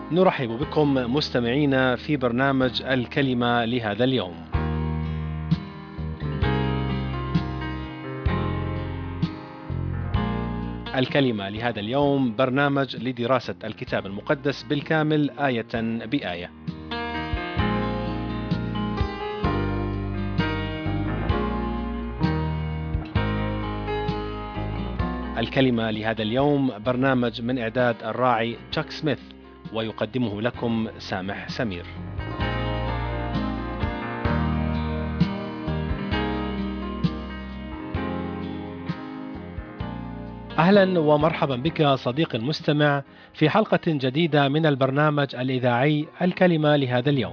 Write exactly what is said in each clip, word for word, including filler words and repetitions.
نرحب بكم مستمعينا في برنامج الكلمة لهذا اليوم. الكلمة لهذا اليوم برنامج لدراسة الكتاب المقدس بالكامل آية بآية. الكلمة لهذا اليوم برنامج من إعداد الراعي تشاك سميث، ويقدمه لكم سامح سمير. أهلا ومرحبا بك صديقي المستمع في حلقة جديدة من البرنامج الإذاعي الكلمة لهذا اليوم.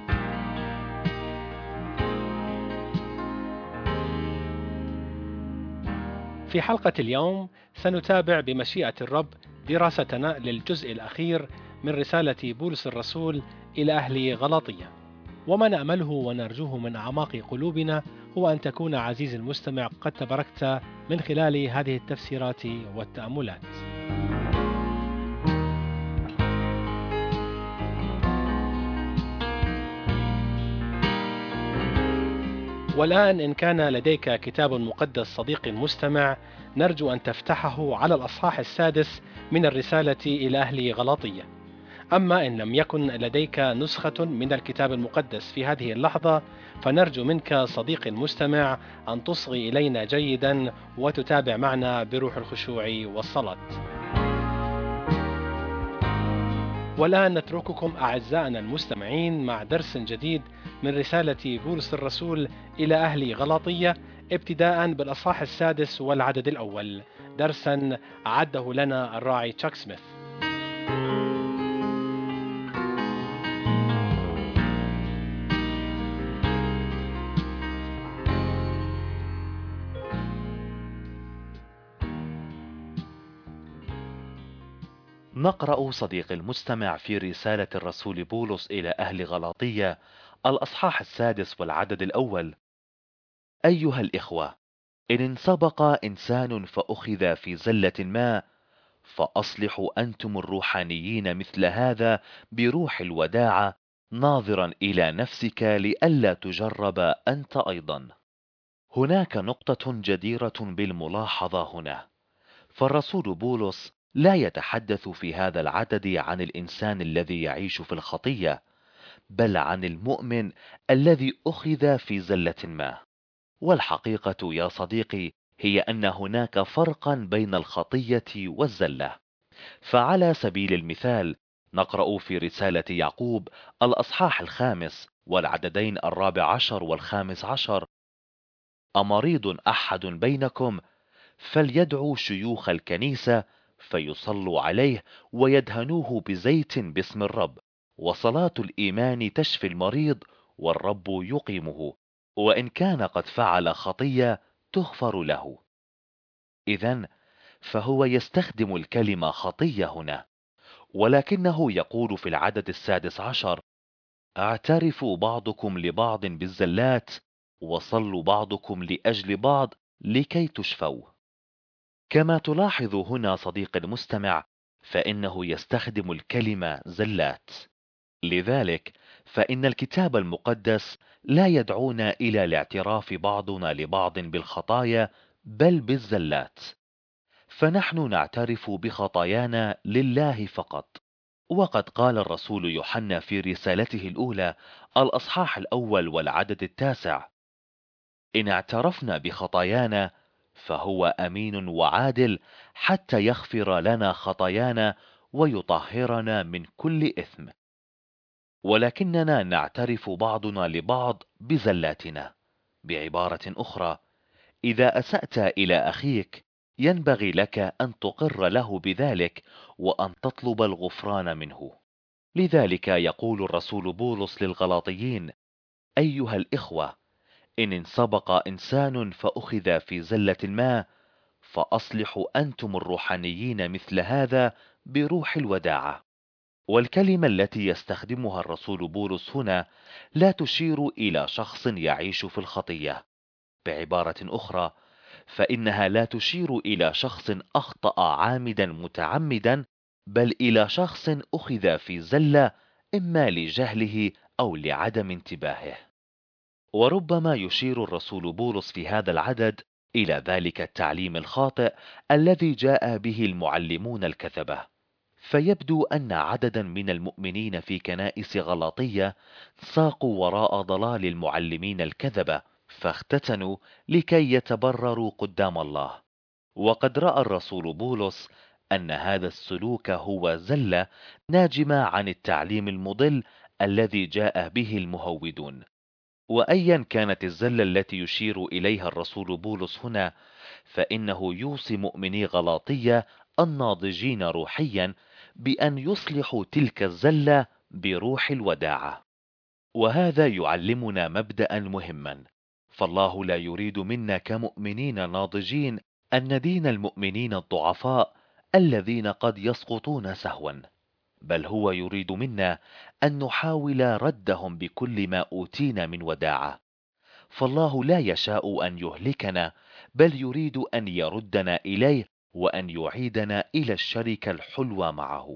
في حلقة اليوم سنتابع بمشيئة الرب دراستنا للجزء الأخير من رسالة بولس الرسول إلى أهل غلاطية، وما نأمله ونرجوه من أعماق قلوبنا هو أن تكون عزيزي المستمع قد تباركت من خلال هذه التفسيرات والتأملات. والآن إن كان لديك كتاب مقدس صديقي المستمع، نرجو أن تفتحه على الأصحاح السادس من الرسالة إلى أهل غلاطية. أما إن لم يكن لديك نسخة من الكتاب المقدس في هذه اللحظة، فنرجو منك صديقي المستمع أن تصغي إلينا جيدا وتتابع معنا بروح الخشوع والصلاة. والآن نترككم أعزائنا المستمعين مع درس جديد من رسالة بولس الرسول إلى أهل غلاطية، ابتداء بالأصحاح السادس والعدد الأول، درسا أعده لنا الراعي تشاك سميث. نقرأ صديقي المستمع في رسالة الرسول بولس إلى أهل غلاطية الأصحاح السادس والعدد الأول: أيها الإخوة، إن سبق إنسان فأخذ في زلة ما، فأصلحوا أنتم الروحانيين مثل هذا بروح الوداعة، ناظرا إلى نفسك لئلا تجرب أنت أيضا. هناك نقطة جديرة بالملاحظة هنا، فالرسول بولس لا يتحدث في هذا العدد عن الإنسان الذي يعيش في الخطية، بل عن المؤمن الذي أخذ في زلة ما. والحقيقة يا صديقي هي أن هناك فرقا بين الخطية والزلة. فعلى سبيل المثال نقرأ في رسالة يعقوب الأصحاح الخامس والعددين الرابع عشر والخامس عشر: أمريض أحد بينكم؟ فليدعوا شيوخ الكنيسة فيصلوا عليه ويدهنوه بزيت باسم الرب، وصلاة الإيمان تشفي المريض والرب يقيمه، وإن كان قد فعل خطية تغفر له. إذن فهو يستخدم الكلمة خطية هنا، ولكنه يقول في العدد السادس عشر: اعترفوا بعضكم لبعض بالزلات، وصلوا بعضكم لأجل بعض لكي تشفوا. كما تلاحظ هنا صديق المستمع، فإنه يستخدم الكلمة زلات. لذلك فإن الكتاب المقدس لا يدعونا إلى الاعتراف بعضنا لبعض بالخطايا، بل بالزلات. فنحن نعترف بخطايانا لله فقط. وقد قال الرسول يوحنا في رسالته الأولى الأصحاح الأول والعدد التاسع: إن اعترفنا بخطايانا فهو أمين وعادل حتى يغفر لنا خطايانا ويطهرنا من كل إثم. ولكننا نعترف بعضنا لبعض بزلاتنا. بعبارة أخرى، إذا أسأت إلى أخيك ينبغي لك أن تقر له بذلك وأن تطلب الغفران منه. لذلك يقول الرسول بولس للغلاطيين: أيها الإخوة، إن سبق إنسان فأخذ في زلة ما، فأصلحوا أنتم الروحانيين مثل هذا بروح الوداعة. والكلمة التي يستخدمها الرسول بولس هنا لا تشير إلى شخص يعيش في الخطية. بعبارة أخرى، فإنها لا تشير إلى شخص أخطأ عامدا متعمدا بل إلى شخص أخذ في زلة إما لجهله أو لعدم انتباهه. وربما يشير الرسول بولس في هذا العدد إلى ذلك التعليم الخاطئ الذي جاء به المعلمون الكذبة، فيبدو أن عددا من المؤمنين في كنائس غلاطية ساقوا وراء ضلال المعلمين الكذبة فاختتنوا لكي يتبرروا قدام الله. وقد رأى الرسول بولس أن هذا السلوك هو زلة ناجمة عن التعليم المضل الذي جاء به المهودون. وأيا كانت الزلة التي يشير إليها الرسول بولس هنا، فإنه يوصي مؤمني غلاطية الناضجين روحيا بأن يصلحوا تلك الزلة بروح الوداعة. وهذا يعلمنا مبدأ مهما، فالله لا يريد منا كمؤمنين ناضجين أن ندين المؤمنين الضعفاء الذين قد يسقطون سهوا، بل هو يريد منا أن نحاول ردهم بكل ما أوتينا من وداعة. فالله لا يشاء أن يهلكنا، بل يريد أن يردنا إليه وأن يعيدنا إلى الشركة الحلوة معه.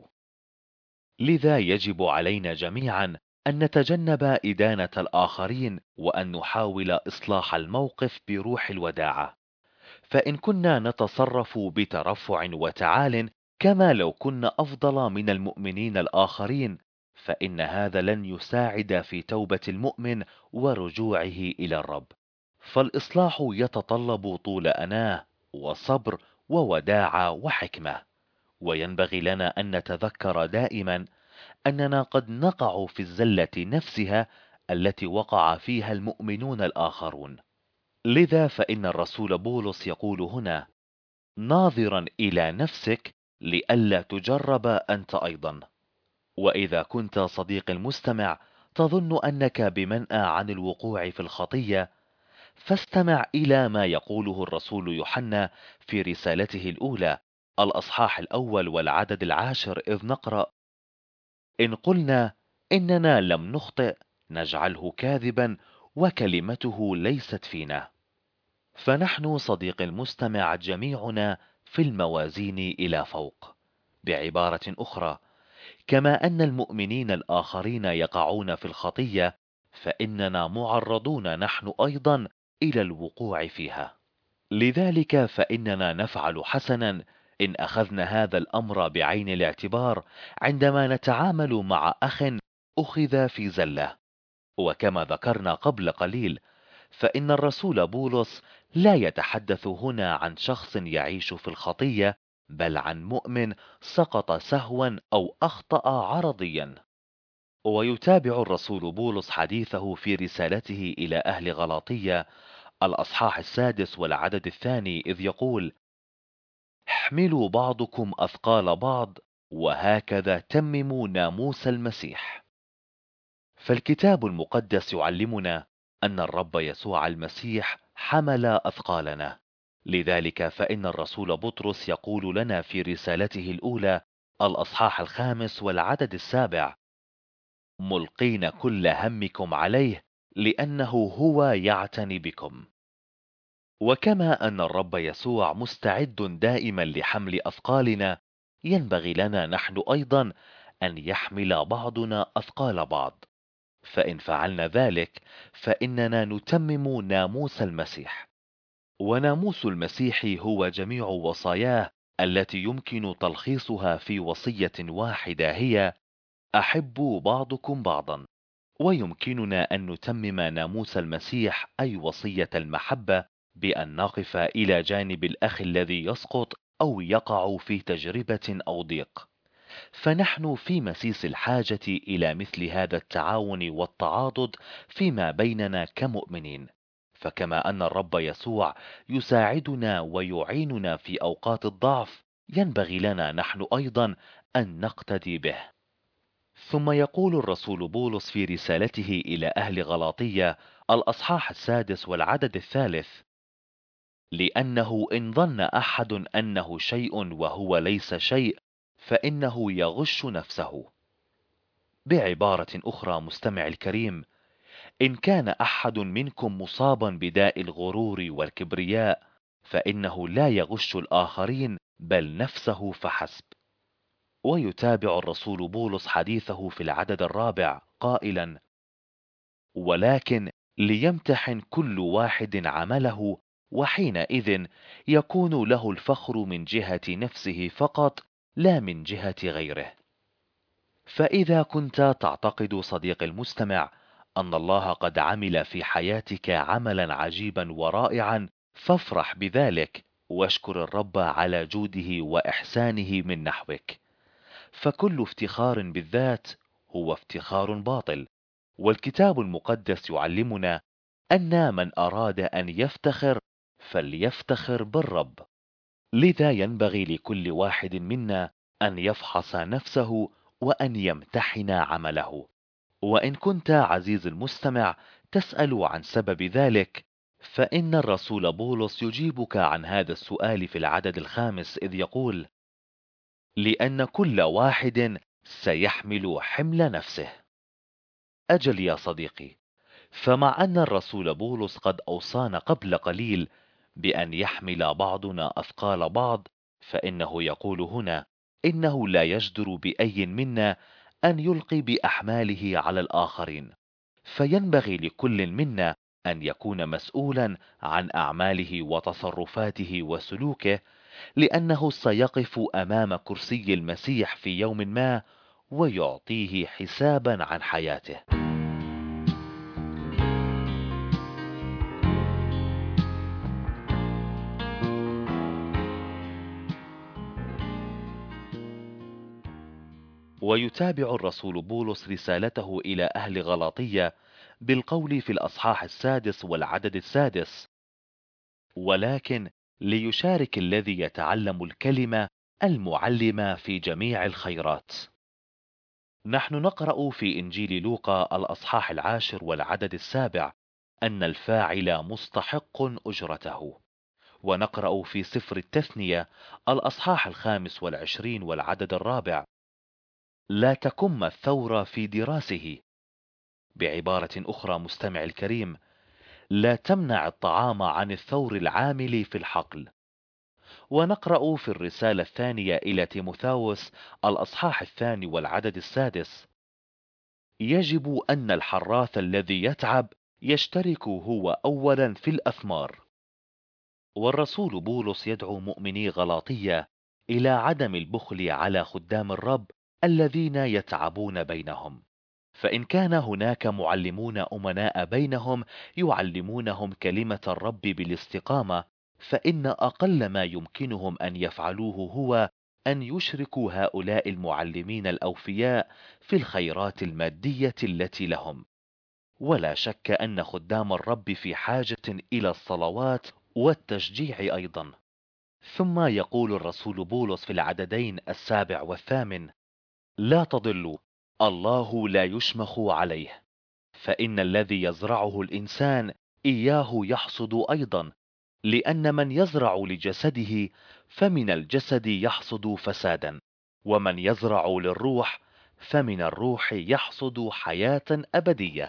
لذا يجب علينا جميعا أن نتجنب إدانة الآخرين وأن نحاول إصلاح الموقف بروح الوداعة. فإن كنا نتصرف بترفع وتعال كما لو كنا أفضل من المؤمنين الآخرين، فإن هذا لن يساعد في توبة المؤمن ورجوعه إلى الرب. فالإصلاح يتطلب طول أناه وصبر ووداعة وحكمة. وينبغي لنا أن نتذكر دائما أننا قد نقع في الزلة نفسها التي وقع فيها المؤمنون الآخرون. لذا فإن الرسول بولس يقول هنا: ناظرا إلى نفسك لئلا تجرب أنت أيضا. وإذا كنت صديق المستمع تظن أنك بمنأى عن الوقوع في الخطية، فاستمع إلى ما يقوله الرسول يوحنا في رسالته الأولى الأصحاح الأول والعدد العاشر، إذ نقرأ: إن قلنا إننا لم نخطئ نجعله كاذبا وكلمته ليست فينا. فنحن صديق المستمع جميعنا في الموازين إلى فوق. بعبارة أخرى، كما أن المؤمنين الآخرين يقعون في الخطية، فإننا معرضون نحن أيضا إلى الوقوع فيها. لذلك فإننا نفعل حسنا إن أخذنا هذا الأمر بعين الاعتبار عندما نتعامل مع أخ أخذ في زلة. وكما ذكرنا قبل قليل، فإن الرسول بولس لا يتحدث هنا عن شخص يعيش في الخطية، بل عن مؤمن سقط سهوا أو أخطأ عرضيا. ويتابع الرسول بولس حديثه في رسالته إلى أهل غلاطية الأصحاح السادس والعدد الثاني، إذ يقول: احملوا بعضكم أثقال بعض وهكذا تمموا ناموس المسيح. فالكتاب المقدس يعلمنا أن الرب يسوع المسيح حمل أثقالنا. لذلك فإن الرسول بطرس يقول لنا في رسالته الأولى الأصحاح الخامس والعدد السابع: ملقين كل همكم عليه لأنه هو يعتني بكم. وكما أن الرب يسوع مستعد دائما لحمل أثقالنا، ينبغي لنا نحن أيضا أن يحمل بعضنا أثقال بعض. فإن فعلنا ذلك فإننا نتمم ناموس المسيح. وناموس المسيح هو جميع وصاياه التي يمكن تلخيصها في وصية واحدة، هي: أحبوا بعضكم بعضا. ويمكننا أن نتمم ناموس المسيح أي وصية المحبة بأن نقف إلى جانب الأخ الذي يسقط أو يقع في تجربة أو ضيق. فنحن في مسيس الحاجة إلى مثل هذا التعاون والتعاضد فيما بيننا كمؤمنين. فكما أن الرب يسوع يساعدنا ويعيننا في أوقات الضعف، ينبغي لنا نحن أيضا أن نقتدي به. ثم يقول الرسول بولس في رسالته إلى أهل غلاطية الأصحاح السادس والعدد الثالث: لأنه إن ظن أحد أنه شيء وهو ليس شيء فإنه يغش نفسه. بعبارة أخرى مستمع الكريم، إن كان أحد منكم مصابا بداء الغرور والكبرياء فإنه لا يغش الآخرين بل نفسه فحسب. ويتابع الرسول بولس حديثه في العدد الرابع قائلا: ولكن ليمتحن كل واحد عمله، وحينئذ يكون له الفخر من جهة نفسه فقط، لا من جهة غيره. فإذا كنت تعتقد صديقي المستمع أن الله قد عمل في حياتك عملا عجيبا ورائعا، فافرح بذلك واشكر الرب على جوده وإحسانه من نحوك. فكل افتخار بالذات هو افتخار باطل، والكتاب المقدس يعلمنا أن من أراد أن يفتخر فليفتخر بالرب. لذا ينبغي لكل واحد منا أن يفحص نفسه وأن يمتحن عمله. وإن كنت عزيز المستمع تسأل عن سبب ذلك، فإن الرسول بولس يجيبك عن هذا السؤال في العدد الخامس إذ يقول: لأن كل واحد سيحمل حمل نفسه. أجل يا صديقي، فمع أن الرسول بولس قد أوصانا قبل قليل بأن يحمل بعضنا أثقال بعض، فإنه يقول هنا إنه لا يجدر بأي منا أن يلقي بأحماله على الآخرين، فينبغي لكل منا أن يكون مسؤولا عن أعماله وتصرفاته وسلوكه، لأنه سيقف أمام كرسي المسيح في يوم ما ويعطيه حسابا عن حياته. ويتابع الرسول بولس رسالته إلى أهل غلاطية بالقول في الأصحاح السادس والعدد السادس: ولكن ليشارك الذي يتعلم الكلمة المعلمة في جميع الخيرات. نحن نقرأ في إنجيل لوقا الأصحاح العاشر والعدد السابع أن الفاعل مستحق أجرته، ونقرأ في سفر التثنية الأصحاح الخامس والعشرين والعدد الرابع: لا تكم الثور في دراسه. بعبارة أخرى مستمع الكريم، لا تمنع الطعام عن الثور العامل في الحقل. ونقرأ في الرسالة الثانية إلى تيموثاوس الأصحاح الثاني والعدد السادس: يجب أن الحراث الذي يتعب يشترك هو أولا في الأثمار. والرسول بولس يدعو مؤمني غلاطية إلى عدم البخل على خدام الرب الذين يتعبون بينهم، فإن كان هناك معلمون أمناء بينهم يعلمونهم كلمة الرب بالاستقامة، فإن أقل ما يمكنهم أن يفعلوه هو أن يشركوا هؤلاء المعلمين الأوفياء في الخيرات المادية التي لهم. ولا شك أن خدام الرب في حاجة إلى الصلوات والتشجيع أيضا. ثم يقول الرسول بولس في العددين السابع والثامن: لا تضلوا، الله لا يشمخ عليه، فإن الذي يزرعه الإنسان إياه يحصد أيضا، لأن من يزرع لجسده فمن الجسد يحصد فسادا، ومن يزرع للروح فمن الروح يحصد حياة أبدية.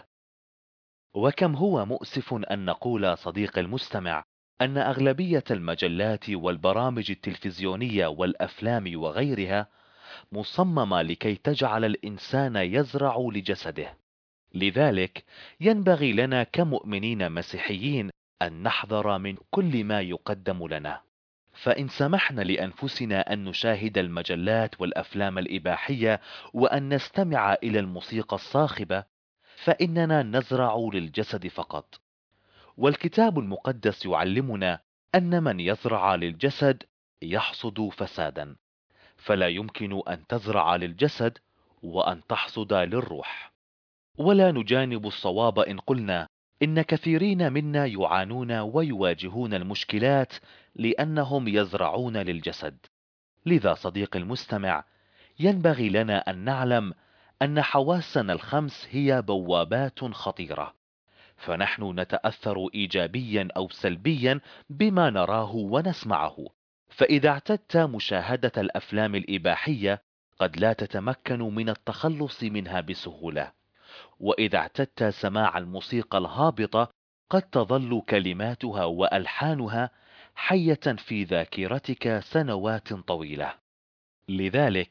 وكم هو مؤسف أن نقول صديق المستمع أن أغلبية المجلات والبرامج التلفزيونية والأفلام وغيرها مصممة لكي تجعل الإنسان يزرع لجسده. لذلك ينبغي لنا كمؤمنين مسيحيين أن نحذر من كل ما يقدم لنا، فإن سمحنا لأنفسنا أن نشاهد المجلات والأفلام الإباحية وأن نستمع إلى الموسيقى الصاخبة، فإننا نزرع للجسد فقط. والكتاب المقدس يعلمنا أن من يزرع للجسد يحصد فسادا، فلا يمكن أن تزرع للجسد وأن تحصد للروح. ولا نجانب الصواب إن قلنا إن كثيرين منا يعانون ويواجهون المشكلات لأنهم يزرعون للجسد. لذا صديقي المستمع، ينبغي لنا أن نعلم أن حواسنا الخمس هي بوابات خطيرة، فنحن نتأثر إيجابيا أو سلبيا بما نراه ونسمعه. فإذا اعتدت مشاهدة الأفلام الإباحية قد لا تتمكن من التخلص منها بسهولة، وإذا اعتدت سماع الموسيقى الهابطة قد تظل كلماتها وألحانها حية في ذاكرتك سنوات طويلة. لذلك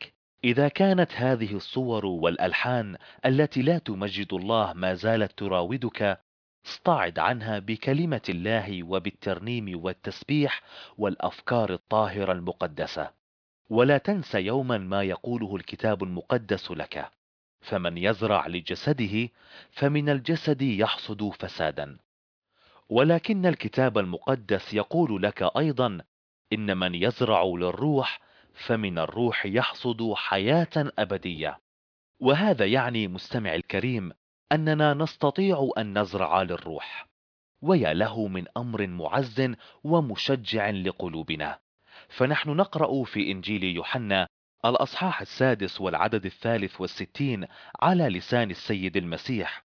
إذا كانت هذه الصور والألحان التي لا تمجد الله ما زالت تراودك، اصطعد عنها بكلمة الله وبالترنيم والتسبيح والأفكار الطاهرة المقدسة. ولا تنس يوما ما يقوله الكتاب المقدس لك: فمن يزرع لجسده فمن الجسد يحصد فسادا. ولكن الكتاب المقدس يقول لك أيضا: إن من يزرع للروح فمن الروح يحصد حياة أبدية. وهذا يعني مستمع الكريم أننا نستطيع أن نزرع للروح، ويا له من أمر معز ومشجع لقلوبنا. فنحن نقرأ في إنجيل يوحنا الأصحاح السادس والعدد الثالث والستين على لسان السيد المسيح: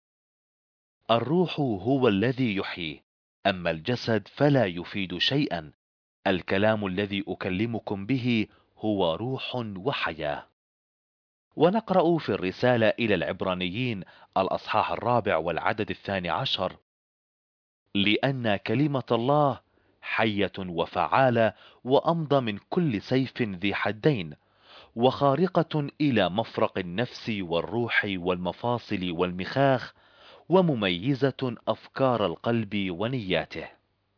الروح هو الذي يحيي، أما الجسد فلا يفيد شيئا. الكلام الذي أكلمكم به هو روح وحياة. ونقرأ في الرسالة إلى العبرانيين الأصحاح الرابع والعدد الثاني عشر: لأن كلمة الله حية وفعالة وأمضى من كل سيف ذي حدين، وخارقة إلى مفرق النفس والروح والمفاصل والمخاخ، ومميزة أفكار القلب ونياته.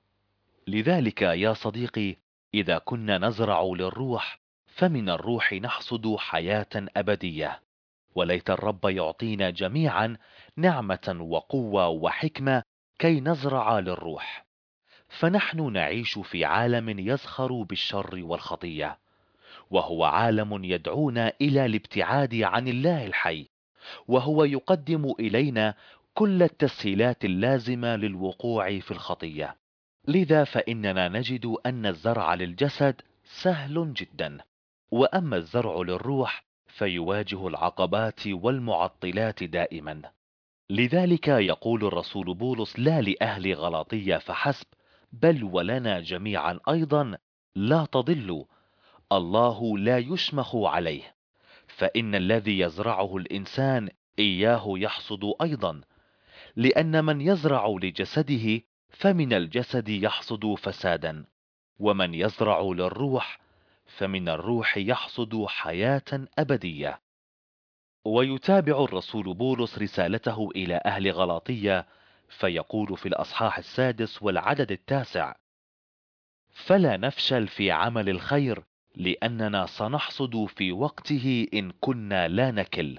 لذلك يا صديقي، إذا كنا نزرع للروح فمن الروح نحصد حياة أبدية. وليت الرب يعطينا جميعا نعمة وقوة وحكمة كي نزرع للروح. فنحن نعيش في عالم يزخر بالشر والخطية، وهو عالم يدعونا إلى الابتعاد عن الله الحي، وهو يقدم إلينا كل التسهيلات اللازمة للوقوع في الخطية. لذا فإننا نجد أن الزرع للجسد سهل جدا، وأما الزرع للروح فيواجه العقبات والمعطلات دائما. لذلك يقول الرسول بولس لا لأهل غلاطية فحسب، بل ولنا جميعا أيضا: لا تضلوا، الله لا يشمخ عليه، فإن الذي يزرعه الإنسان إياه يحصد أيضا. لأن من يزرع لجسده فمن الجسد يحصد فسادا، ومن يزرع للروح فمن الروح يحصد حياة أبدية. ويتابع الرسول بولس رسالته إلى أهل غلاطية فيقول في الأصحاح السادس والعدد التاسع: فلا نفشل في عمل الخير، لأننا سنحصد في وقته إن كنا لا نكل.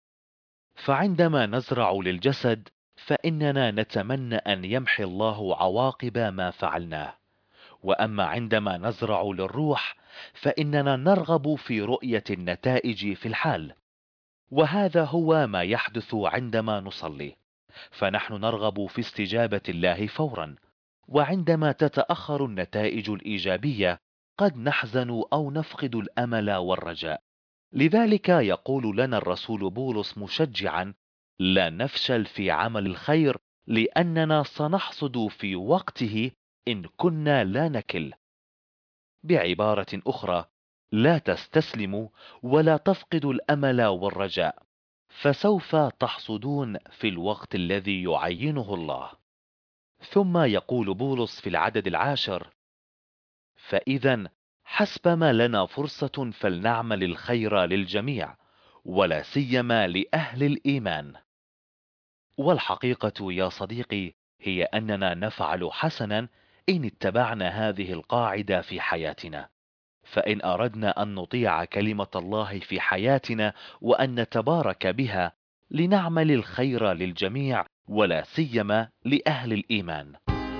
فعندما نزرع للجسد فإننا نتمنى أن يمحي الله عواقب ما فعلناه، وأما عندما نزرع للروح فإننا نرغب في رؤية النتائج في الحال. وهذا هو ما يحدث عندما نصلي، فنحن نرغب في استجابة الله فورا، وعندما تتأخر النتائج الإيجابية قد نحزن أو نفقد الأمل والرجاء. لذلك يقول لنا الرسول بولس مشجعا: لا نفشل في عمل الخير، لأننا سنحصد في وقته إن كنا لا نكل. بعبارة أخرى، لا تستسلموا ولا تفقدوا الأمل والرجاء، فسوف تحصدون في الوقت الذي يعينه الله. ثم يقول بولس في العدد العاشر: فإذا حسبما لنا فرصة فلنعمل الخير للجميع، ولا سيما لأهل الإيمان. والحقيقة يا صديقي هي أننا نفعل حسنا إن اتبعنا هذه القاعدة في حياتنا. فإن أردنا أن نطيع كلمة الله في حياتنا وأن نتبارك بها، لنعمل الخير للجميع ولا سيما لأهل الإيمان.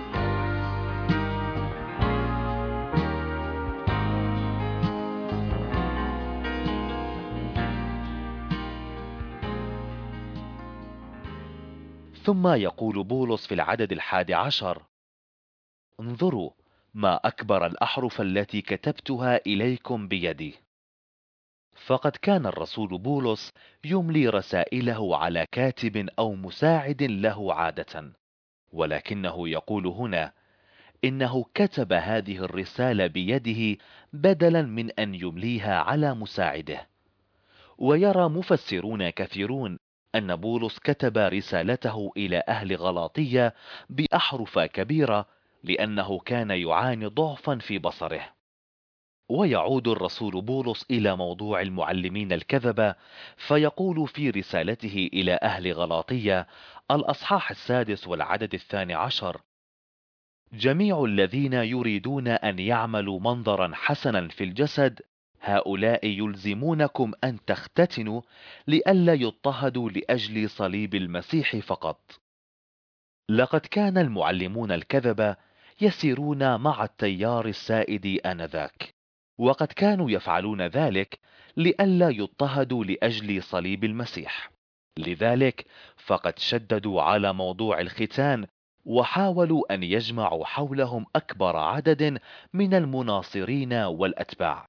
ثم يقول بولس في العدد الحادي عشر: انظروا ما أكبر الأحرف التي كتبتها إليكم بيدي. فقد كان الرسول بولس يملي رسائله على كاتب أو مساعد له عادة، ولكنه يقول هنا إنه كتب هذه الرسالة بيده بدلا من أن يمليها على مساعده. ويرى مفسرون كثيرون أن بولس كتب رسالته إلى أهل غلاطية بأحرف كبيرة، لأنه كان يعاني ضعفا في بصره. ويعود الرسول بولس إلى موضوع المعلمين الكذبة، فيقول في رسالته إلى أهل غلاطية الأصحاح السادس والعدد الثاني عشر: جميع الذين يريدون أن يعملوا منظرا حسنا في الجسد هؤلاء يلزمونكم أن تختتنوا لئلا يضطهدوا لأجل صليب المسيح فقط. لقد كان المعلمون الكذبة يسيرون مع التيار السائد آنذاك، وقد كانوا يفعلون ذلك لئلا يضطهدوا لأجل صليب المسيح. لذلك فقد شددوا على موضوع الختان، وحاولوا أن يجمعوا حولهم أكبر عدد من المناصرين والأتباع.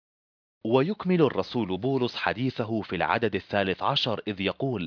ويكمل الرسول بولس حديثه في العدد الثالث عشر إذ يقول: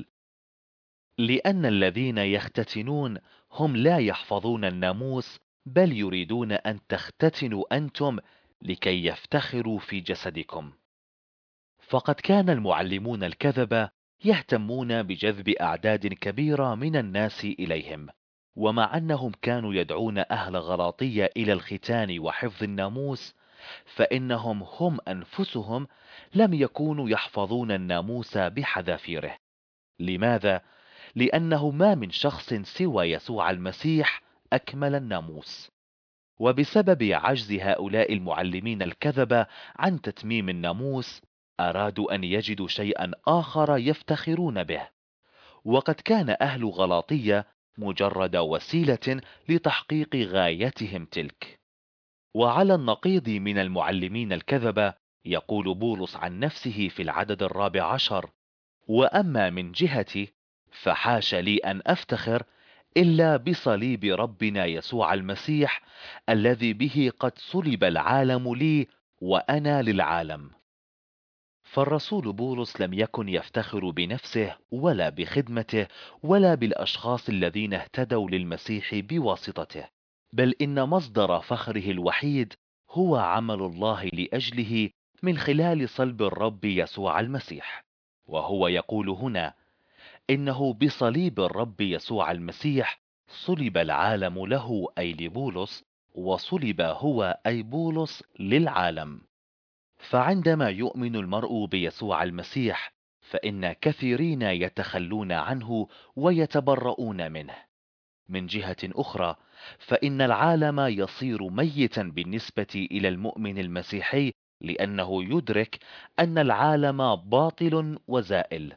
لأن الذين يختتنون هم لا يحفظون الناموس، بل يريدون أن تختتنوا أنتم لكي يفتخروا في جسدكم. فقد كان المعلمون الكذبة يهتمون بجذب أعداد كبيرة من الناس إليهم، ومع أنهم كانوا يدعون أهل غلاطية إلى الختان وحفظ الناموس، فإنهم هم أنفسهم لم يكونوا يحفظون الناموس بحذافيره. لماذا؟ لأنه ما من شخص سوى يسوع المسيح أكمل الناموس. وبسبب عجز هؤلاء المعلمين الكذبة عن تتميم الناموس، أرادوا أن يجدوا شيئا آخر يفتخرون به. وقد كان أهل غلاطية مجرد وسيلة لتحقيق غايتهم تلك. وعلى النقيض من المعلمين الكذبة يقول بولس عن نفسه في العدد الرابع عشر: وأما من جهتي فحاش لي أن أفتخر إلا بصليب ربنا يسوع المسيح، الذي به قد صلب العالم لي وأنا للعالم. فالرسول بولس لم يكن يفتخر بنفسه ولا بخدمته ولا بالأشخاص الذين اهتدوا للمسيح بواسطته، بل إن مصدر فخره الوحيد هو عمل الله لأجله من خلال صلب الرب يسوع المسيح. وهو يقول هنا إنه بصليب الرب يسوع المسيح صلب العالم له، أي لبولس، وصلب هو أي بولس للعالم. فعندما يؤمن المرء بيسوع المسيح فإن كثيرين يتخلون عنه ويتبرؤون منه. من جهة أخرى فإن العالم يصير ميتا بالنسبة إلى المؤمن المسيحي، لأنه يدرك أن العالم باطل وزائل.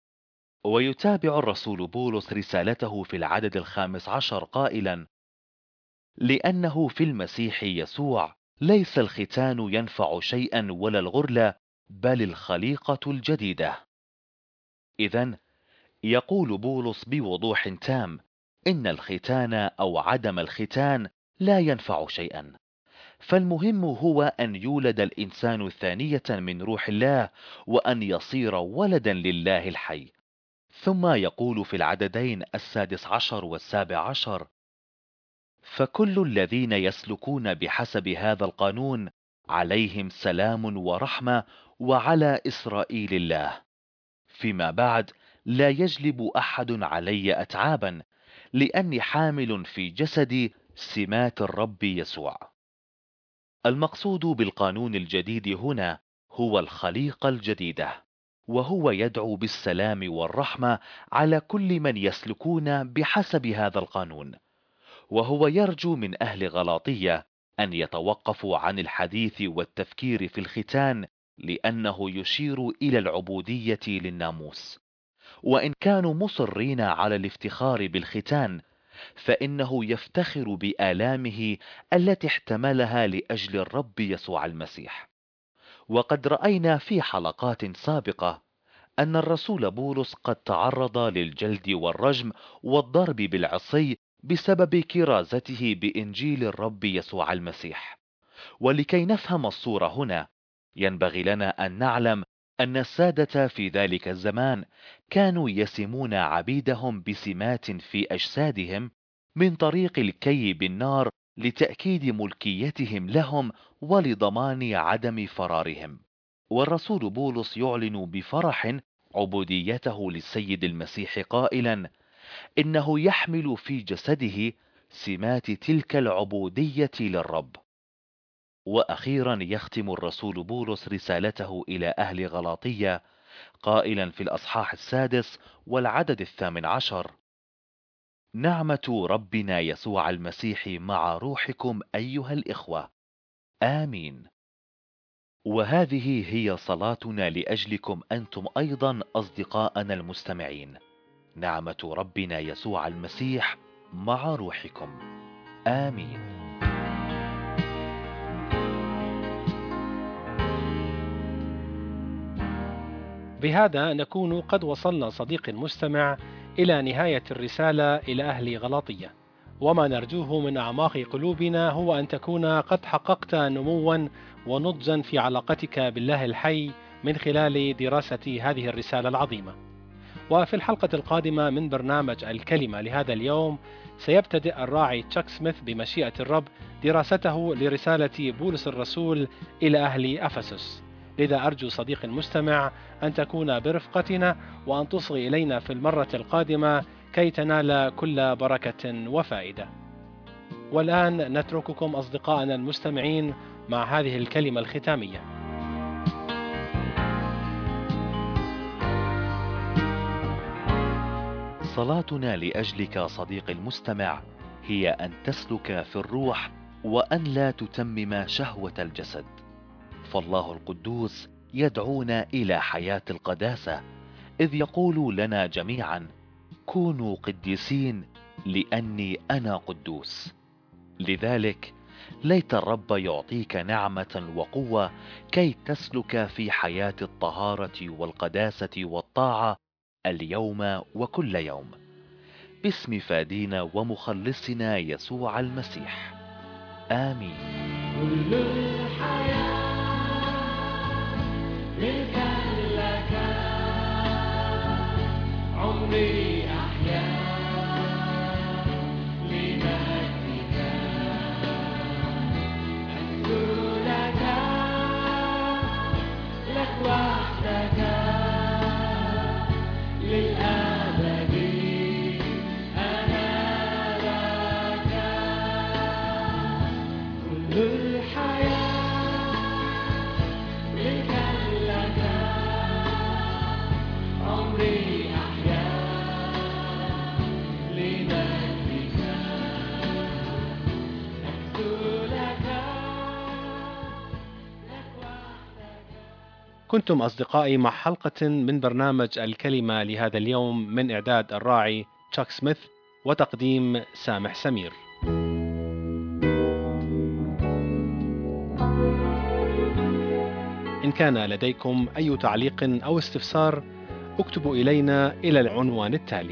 ويتابع الرسول بولس رسالته في العدد الخامس عشر قائلا: لأنه في المسيح يسوع ليس الختان ينفع شيئا ولا الغرلة، بل الخليقة الجديدة. إذن يقول بولس بوضوح تام إن الختان أو عدم الختان لا ينفع شيئا، فالمهم هو أن يولد الإنسان ثانية من روح الله، وأن يصير ولدا لله الحي. ثم يقول في العددين السادس عشر والسابع عشر: فكل الذين يسلكون بحسب هذا القانون عليهم سلام ورحمة وعلى إسرائيل الله. فيما بعد لا يجلب أحد علي أتعابا، لأني حامل في جسدي سمات الرب يسوع. المقصود بالقانون الجديد هنا هو الخليقة الجديدة، وهو يدعو بالسلام والرحمة على كل من يسلكون بحسب هذا القانون. وهو يرجو من أهل غلاطية أن يتوقفوا عن الحديث والتفكير في الختان، لأنه يشير إلى العبودية للناموس. وإن كانوا مصرين على الافتخار بالختان، فإنه يفتخر بآلامه التي احتملها لأجل الرب يسوع المسيح. وقد رأينا في حلقات سابقة أن الرسول بولس قد تعرض للجلد والرجم والضرب بالعصي بسبب كرازته بإنجيل الرب يسوع المسيح. ولكي نفهم الصورة هنا ينبغي لنا أن نعلم أن السادة في ذلك الزمان كانوا يسمون عبيدهم بسمات في أجسادهم من طريق الكي بالنار لتأكيد ملكيتهم لهم ولضمان عدم فرارهم. والرسول بولس يعلن بفرح عبوديته للسيد المسيح قائلا: إنه يحمل في جسده سمات تلك العبودية للرب. وأخيرا يختم الرسول بولس رسالته إلى أهل غلاطية قائلا في الأصحاح السادس والعدد الثامن عشر: نعمة ربنا يسوع المسيح مع روحكم أيها الإخوة، آمين. وهذه هي صلاتنا لأجلكم أنتم أيضا أصدقاءنا المستمعين. نعمة ربنا يسوع المسيح مع روحكم، آمين. بهذا نكون قد وصلنا صديقي المستمع إلى نهاية الرسالة إلى أهل غلاطية، وما نرجوه من أعماق قلوبنا هو أن تكون قد حققت نموا ونضجا في علاقتك بالله الحي من خلال دراسة هذه الرسالة العظيمة. وفي الحلقة القادمة من برنامج الكلمة لهذا اليوم سيبتدئ الراعي تشاك سميث بمشيئة الرب دراسته لرسالة بولس الرسول إلى أهل أفسس. لذا أرجو صديقي المستمع أن تكون برفقتنا وأن تصغي إلينا في المرة القادمة كي تنال كل بركة وفائدة. والآن نترككم أصدقائنا المستمعين مع هذه الكلمة الختامية. صلاتنا لأجلك صديقي المستمع هي أن تسلك في الروح وأن لا تتمم شهوة الجسد، فالله القدوس يدعونا إلى حياة القداسة، إذ يقول لنا جميعا: كونوا قديسين لأني أنا قدوس. لذلك ليت الرب يعطيك نعمة وقوة كي تسلك في حياة الطهارة والقداسة والطاعة اليوم وكل يوم، باسم فادينا ومخلصنا يسوع المسيح، آمين. كل الحياة ملكا لك، عمري أحيا لمجدك، أكثر لك، لك وحدك للأبد، أنا لك. كل الحياة ملكا لك، عمري أحيا لمجدك، أكثر لك، لك وحدك. كنتم أصدقائي مع حلقة من برنامج الكلمة لهذا اليوم من إعداد الراعي تشاك سميث وتقديم سامح سمير. إن كان لديكم أي تعليق أو استفسار اكتبوا إلينا إلى العنوان التالي: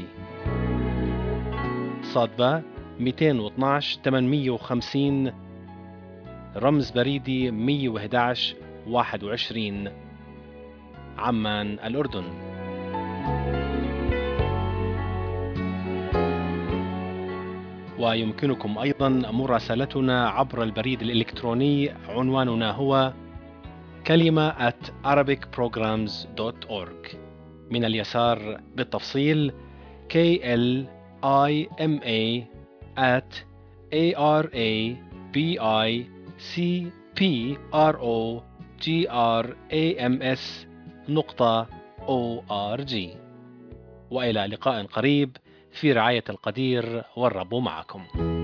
صادبة مئتين واثناشر ثمانمئة وخمسين، رمز بريدي مئة وأحد عشر واحد وعشرين، عمان الأردن. ويمكنكم أيضا مراسلتنا عبر البريد الإلكتروني، عنواننا هو كلمة at arabic programs dot org. من اليسار بالتفصيل K L I M A at A R A B I C P R O G R A M S نقطة O R G. وإلى لقاء قريب في رعاية القدير، والرب معكم.